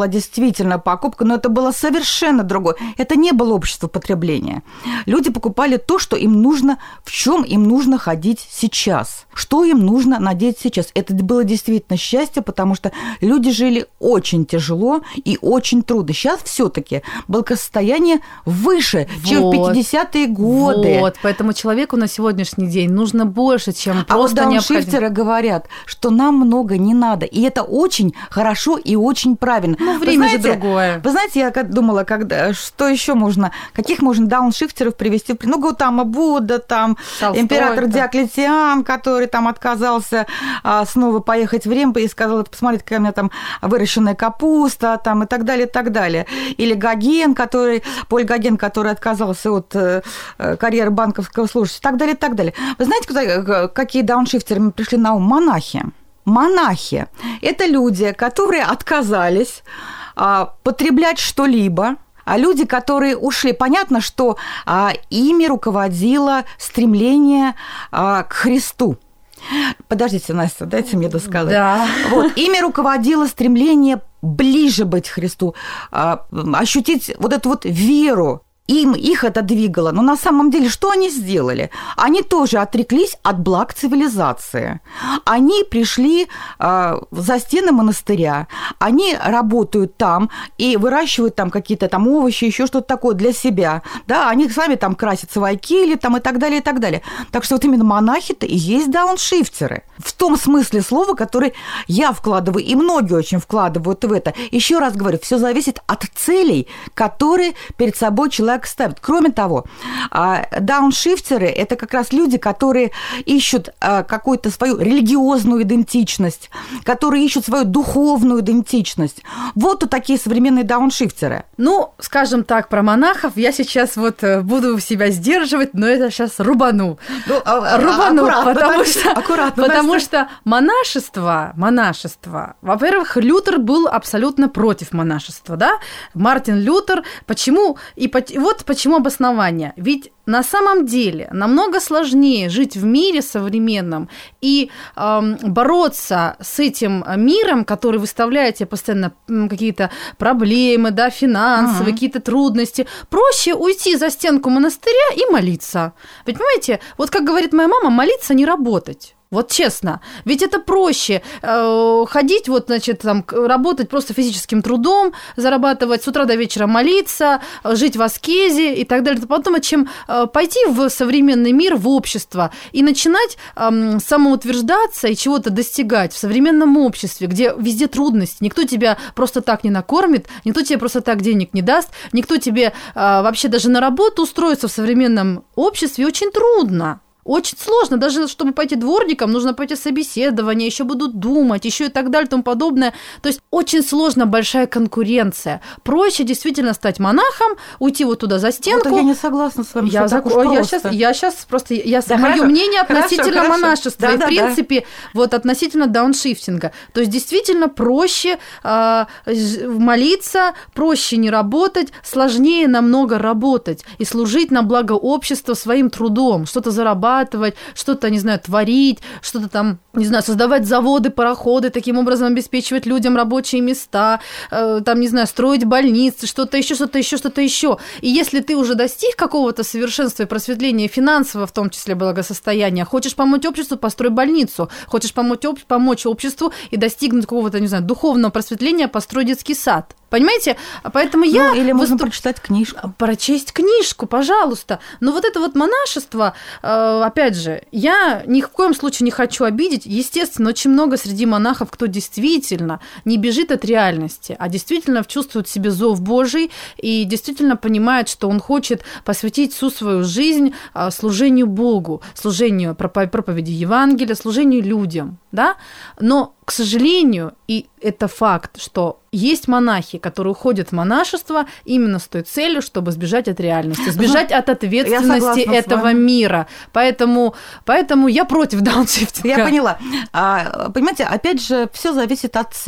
была действительно покупка, но это было совершенно другое. Это не было общество потребления. Люди покупали то, что им нужно, в чем им нужно ходить сейчас, что им нужно надеть сейчас. Это было действительно счастье, потому что люди жили очень тяжело и очень трудно. Сейчас все-таки благосостояние выше, вот, чем в пятидесятые годы. Вот, поэтому человеку на сегодняшний день нужно больше, чем а просто вот необходимо. Дауншифтеры говорят, что нам много не надо, и это очень хорошо и очень правильно. Ну, время же другое. Вы знаете, я думала, когда, что еще можно, каких можно дауншифтеров привести? Ну, Гаутама Будда, там, Толстой, император да. Диоклетиан, который там отказался а, снова поехать в Рим и сказал, посмотрите, какая у меня там выращенная капуста, там, и так далее, и так далее. Или Гоген, который, Поль Гоген, который отказался от э, карьеры банковского служащего, и так далее, и так далее. Вы знаете, куда, какие дауншифтеры пришли на ум? Монахи. Монахи – это люди, которые отказались а, потреблять что-либо, а люди, которые ушли. Понятно, что а, ими руководило стремление а, к Христу. Подождите, Настя, дайте мне досказать. Да. Вот, ими руководило стремление ближе быть к Христу, а, ощутить вот эту вот веру. Им, их это двигало. Но на самом деле, что они сделали? Они тоже отреклись от благ цивилизации. Они пришли э, за стены монастыря. Они работают там и выращивают там какие-то там овощи, еще что-то такое для себя. Да? Они сами там красят свои кельи там, и так далее, и так далее. Так что вот именно монахи-то и есть дауншифтеры. В том смысле слова, который я вкладываю, и многие очень вкладывают в это. Еще раз говорю, все зависит от целей, которые перед собой человек ставит. Кроме того, дауншифтеры – это как раз люди, которые ищут какую-то свою религиозную идентичность, которые ищут свою духовную идентичность. Вот тут такие современные дауншифтеры. Ну, скажем так, про монахов я сейчас вот буду себя сдерживать, но это сейчас рубану. Ну, рубану, аккуратно, потому что, аккуратно, потому что монашество, монашество, во-первых, Лютер был абсолютно против монашества, да? Мартин Лютер, почему? И вот почему обоснование. Ведь на самом деле намного сложнее жить в мире современном и э, бороться с этим миром, который выставляет тебе постоянно какие-то проблемы, да, финансовые, uh-huh. какие-то трудности. Проще уйти за стенку монастыря и молиться. Ведь, понимаете, вот как говорит моя мама, молиться не работать. Вот честно, ведь это проще э, ходить, вот, значит, там, работать просто физическим трудом, зарабатывать с утра до вечера, молиться, жить в аскезе и так далее, потом, чем э, пойти в современный мир, в общество и начинать э, самоутверждаться и чего-то достигать в современном обществе, где везде трудности, никто тебя просто так не накормит, никто тебе просто так денег не даст, никто тебе э, вообще даже на работу устроиться в современном обществе очень трудно. Очень сложно, даже чтобы пойти дворником, нужно пойти собеседование, еще будут думать, еще и так далее, и тому подобное. То есть очень сложно, большая конкуренция. Проще действительно стать монахом, уйти вот туда за стенку. Вот я не согласна с вами, я, что так уж я сейчас, я сейчас просто, я, да, мое хорошо, мнение относительно хорошо, монашества, да, и да, в принципе да. вот относительно дауншифтинга. То есть действительно проще э, молиться, проще не работать, сложнее намного работать и служить на благо общества своим трудом, что-то зарабатывать, что-то, не знаю, творить, что-то там, не знаю, создавать заводы, пароходы, таким образом обеспечивать людям рабочие места, э, там, не знаю, строить больницы, что-то еще, что-то еще, что-то еще. И если ты уже достиг какого-то совершенства и просветления финансового, в том числе благосостояния, хочешь помочь обществу, построй больницу, хочешь помочь, об, помочь обществу и достигнуть какого-то, не знаю, духовного просветления, построй детский сад. Понимаете? Поэтому я... Ну, или можно выступ... прочитать книжку. Прочесть книжку, пожалуйста. Но вот это вот монашество, опять же, я ни в коем случае не хочу обидеть. Естественно, очень много среди монахов, кто действительно не бежит от реальности, а действительно чувствует в себе зов Божий и действительно понимает, что он хочет посвятить всю свою жизнь служению Богу, служению проповеди Евангелия, служению людям. Да? Но, к сожалению, и это факт, что есть монахи, которые уходят в монашество именно с той целью, чтобы сбежать от реальности, сбежать от ответственности этого мира. Поэтому, поэтому я против дауншифтинга. Я поняла. А, понимаете, опять же, все зависит от целей.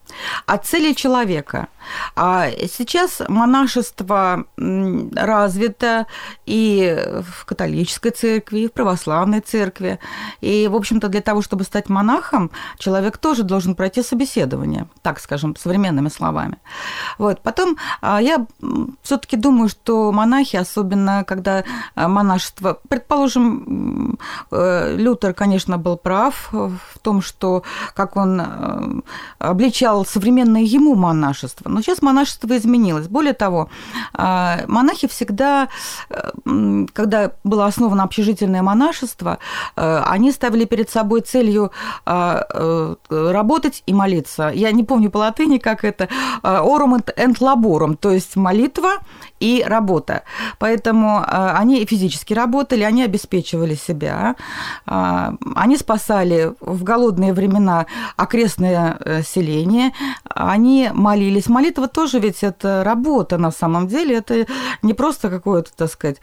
от цели человека. А сейчас монашество развито и в католической церкви, и в православной церкви. И, в общем-то, для того, чтобы стать монахом, человек тоже должен пройти собеседование, так скажем, современными словами. Вот. Потом я все-таки думаю, что монахи, особенно когда монашество... Предположим, Лютер, конечно, был прав в том, что как он обличал современное ему монашество. Но сейчас монашество изменилось. Более того, монахи всегда, когда было основано общежительное монашество, они ставили перед собой целью работать и молиться. Я не помню по латыни, как это, «orum et laborum», то есть молитва и работа. Поэтому они физически работали, они обеспечивали себя, они спасали в голодные времена окрестное селение, они молились. Молитва тоже ведь это работа на самом деле, это не просто какое-то, так сказать,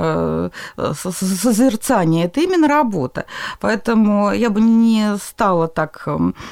созерцание, это именно работа. Поэтому я бы не стала так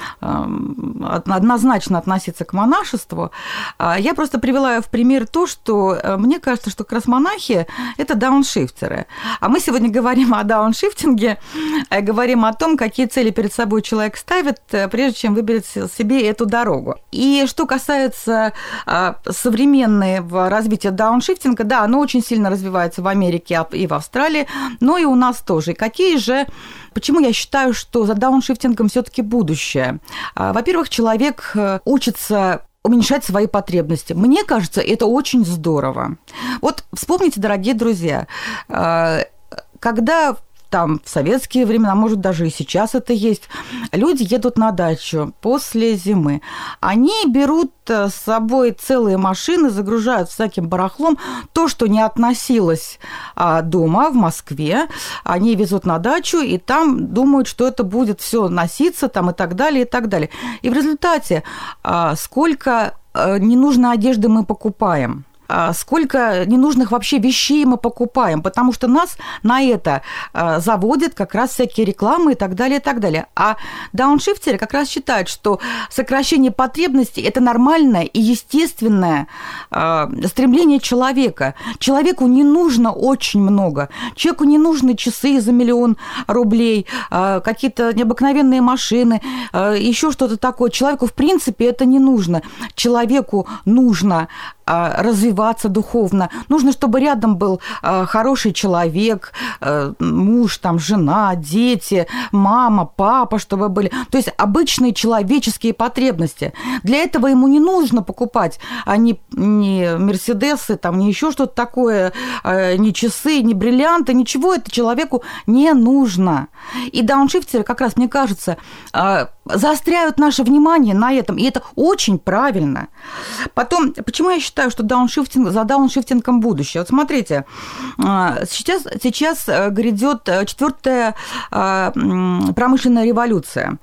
однозначно относиться к монашеству. Я просто привела в пример то, что мне кажется, что как раз монахи – это дауншифтеры. А мы сегодня говорим о дауншифтинге, говорим о том, какие цели перед собой человек ставит, прежде чем выберет себе эту дорогу. И что касается современного развития дауншифтинга, да, оно очень сильно развивается в Америке и в Австралии, но и у нас тоже. Какие же... Почему я считаю, что за дауншифтингом все-таки будущее? Во-первых, человек учится уменьшать свои потребности. Мне кажется, это очень здорово. Вот вспомните, дорогие друзья, когда там в советские времена, может, даже и сейчас это есть, люди едут на дачу после зимы. Они берут с собой целые машины, загружают всяким барахлом то, что не относилось дома в Москве. Они везут на дачу, и там думают, что это будет все носиться там, и так далее, и так далее. И в результате сколько ненужной одежды мы покупаем, сколько ненужных вообще вещей мы покупаем, потому что нас на это заводят как раз всякие рекламы и так далее, и так далее. А дауншифтеры как раз считают, что сокращение потребностей – это нормальное и естественное стремление человека. Человеку не нужно очень много. Человеку не нужны часы за миллион рублей, какие-то необыкновенные машины, еще что-то такое. Человеку, в принципе, это не нужно. Человеку нужно развиваться духовно. Нужно, чтобы рядом был хороший человек, муж, там, жена, дети, мама, папа, чтобы были. То есть обычные человеческие потребности. Для этого ему не нужно покупать ни, ни мерседесы, там, ни еще что-то такое, ни часы, ни бриллианты, ничего это человеку не нужно. И дауншифтеры, как раз, мне кажется, заостряют наше внимание на этом, и это очень правильно. Потом, почему я считаю, что дауншифтинг, за дауншифтингом будущее? Вот смотрите, сейчас, сейчас грядет четвертая промышленная революция,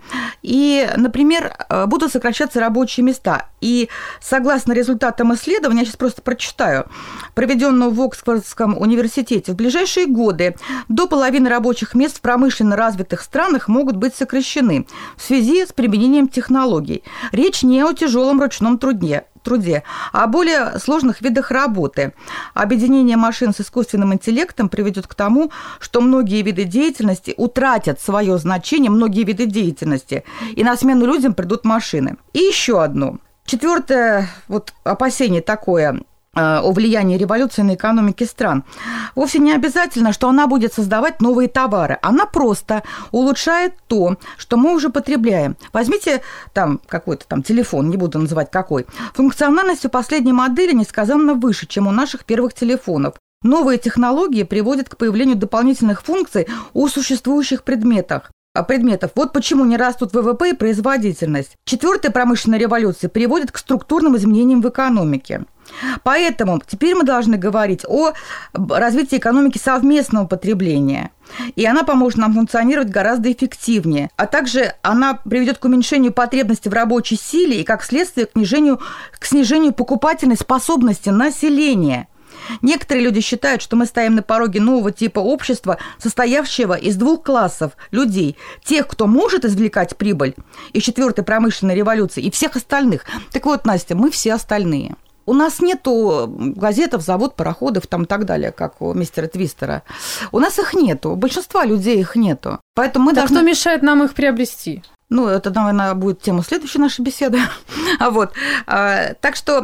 и, например, будут сокращаться рабочие места. И согласно результатам исследования, я сейчас просто прочитаю, проведенного в Оксфордском университете, в ближайшие годы до половины рабочих мест в промышленно развитых странах могут быть сокращены в связи с применением технологий. Речь не о тяжелом ручном труде, труде, а о более сложных видах работы. Объединение машин с искусственным интеллектом приведет к тому, что многие виды деятельности утратят свое значение, многие виды деятельности, и на смену людям придут машины. И еще одно. Четвертое вот опасение такое о влиянии революции на экономики стран. Вовсе не обязательно, что она будет создавать новые товары. Она просто улучшает то, что мы уже потребляем. Возьмите там какой-то там телефон, не буду называть какой. Функциональность у последней модели несказанно выше, чем у наших первых телефонов. Новые технологии приводят к появлению дополнительных функций у существующих предметов. предметов. Вот почему не растут ВВП и производительность. Четвертая промышленная революция приводит к структурным изменениям в экономике. Поэтому теперь мы должны говорить о развитии экономики совместного потребления. И она поможет нам функционировать гораздо эффективнее. А также она приведет к уменьшению потребности в рабочей силе и, как следствие, к снижению, к снижению покупательной способности населения. Некоторые люди считают, что мы стоим на пороге нового типа общества, состоявшего из двух классов людей. Тех, кто может извлекать прибыль из четвертой промышленной революции, и всех остальных. Так вот, Настя, мы все остальные. У нас нету газетов, завод, пароходов там и так далее, как у мистера Твистера. У нас их нету, у большинства людей их нету. Поэтому мы так должны... кто мешает нам их приобрести? Ну, это, наверное, будет тема следующей нашей беседы. Вот. Так что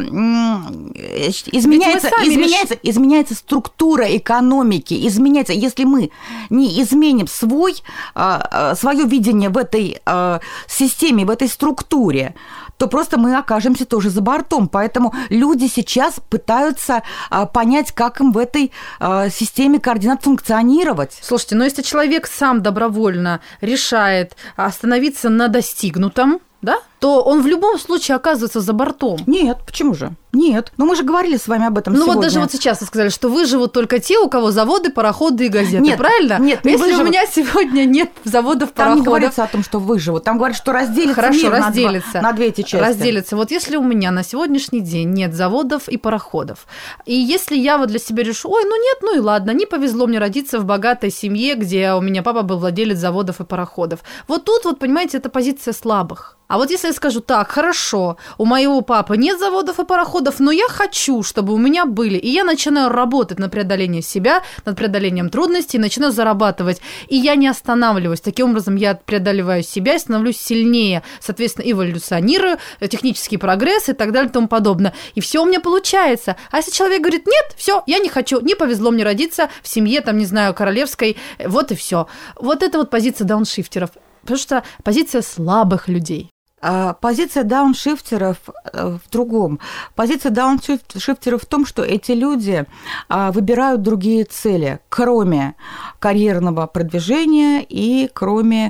изменяется, изменяется, реш... изменяется структура экономики, изменяется. Если мы не изменим свой, свое видение в этой системе, в этой структуре, то просто мы окажемся тоже за бортом. Поэтому люди сейчас пытаются понять, как им в этой системе координат функционировать. Слушайте, но если человек сам добровольно решает остановиться на достигнутом, да, то он в любом случае оказывается за бортом. Нет, почему же? Нет. Ну, мы же говорили с вами об этом ну, сегодня. Ну, вот даже вот сейчас вы сказали, что выживут только те, у кого заводы, пароходы и газеты, нет, правильно? Нет, не Если выживут. У меня сегодня нет заводов, там пароходов... Там не говорится о том, что выживут. Там говорят, что разделится Хорошо, мир разделится. На, два, на две эти части. Разделится. Вот если у меня на сегодняшний день нет заводов и пароходов, и если я вот для себя решу, ой, ну нет, ну и ладно, не повезло мне родиться в богатой семье, где у меня папа был владелец заводов и пароходов. Вот тут вот, понимаете, это позиция слабых. А вот если я скажу, так, хорошо, у моего папы нет заводов и пароходов, но я хочу, чтобы у меня были, и я начинаю работать над преодолением себя, над преодолением трудностей, начинаю зарабатывать, и я не останавливаюсь. Таким образом, я преодолеваю себя и становлюсь сильнее, соответственно, эволюционирую, технический прогресс и так далее и тому подобное. И все у меня получается. А если человек говорит, нет, все, я не хочу, не повезло мне родиться в семье, там, не знаю, королевской, вот и все. Вот это вот позиция дауншифтеров, потому что позиция слабых людей. Позиция дауншифтеров в другом. Позиция дауншифтеров в том, что эти люди выбирают другие цели, кроме карьерного продвижения и кроме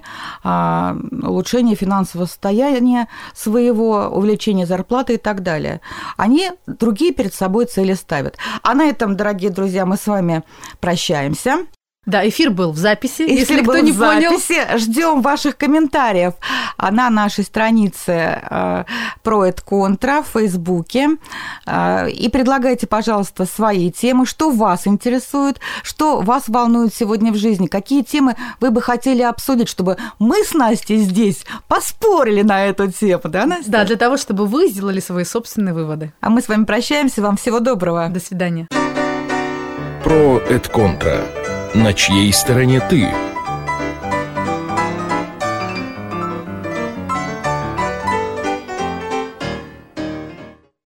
улучшения финансового состояния своего, увеличения зарплаты и так далее. Они другие перед собой цели ставят. А на этом, дорогие друзья, мы с вами прощаемся. Да, эфир был в записи, эфир если кто был не в понял. Записи. Ждем ваших комментариев на нашей странице Про эт Контра в Фейсбуке. И предлагайте, пожалуйста, свои темы, что вас интересует, что вас волнует сегодня в жизни, какие темы вы бы хотели обсудить, чтобы мы с Настей здесь поспорили на эту тему, да, Настя? Да, для того, чтобы вы сделали свои собственные выводы. А мы с вами прощаемся. Вам всего доброго. До свидания. Про эт Контра. На чьей стороне ты?